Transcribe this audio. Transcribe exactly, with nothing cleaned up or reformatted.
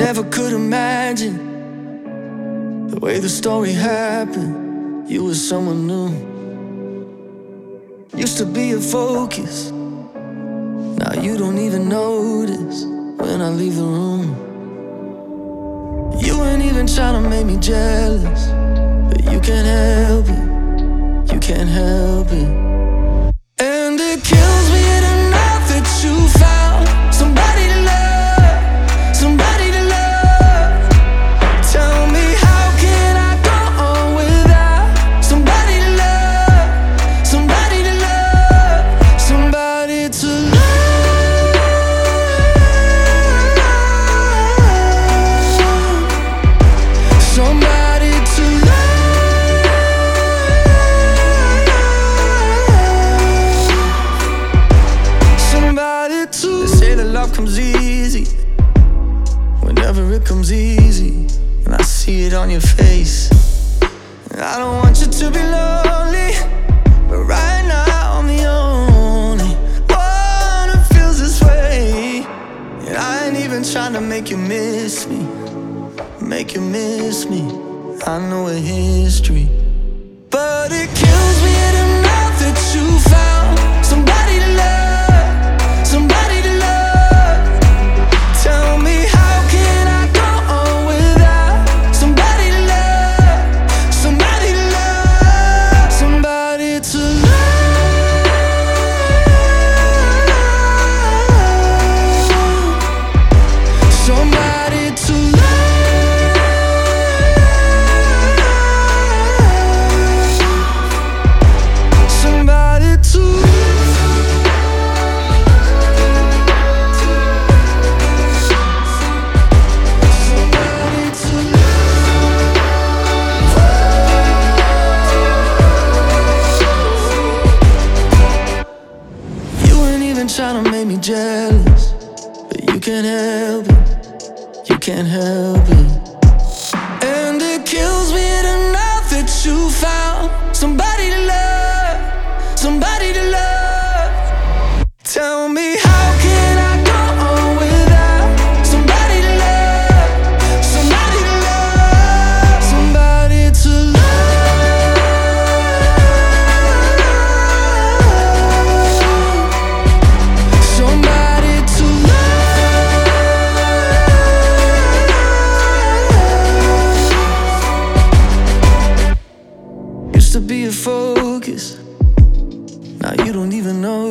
never could imagine the way the story happened. You were someone new. Used to be a focus. Now you don't even notice when I leave the room. You ain't even trying to make me jealous, but you can't help it. You can't help it. And it kills me enough that you found somebody to love, somebody to love. Tell me, how can I go on without somebody to love, somebody to love, somebody to love, somebody to love, somebody to. They say that love comes easy whenever it comes easy, and I see it on your face. And I don't want you to be lonely, but right now I'm the only one who feels this way. And I ain't even trying to make you miss me, make you miss me. I know a history, but it kills me enough that you found somebody to love, somebody to love. Tell me, how can I go on without somebody to love, somebody to love, somebody to love, somebody to love, somebody to. Trying to make me jealous, but you can't help it, you can't help it. And it kills me enough that you found somebody to love, somebody to love. Tell me, how can I go on without somebody to love, somebody to love, somebody to love. To be a focus, now you don't even know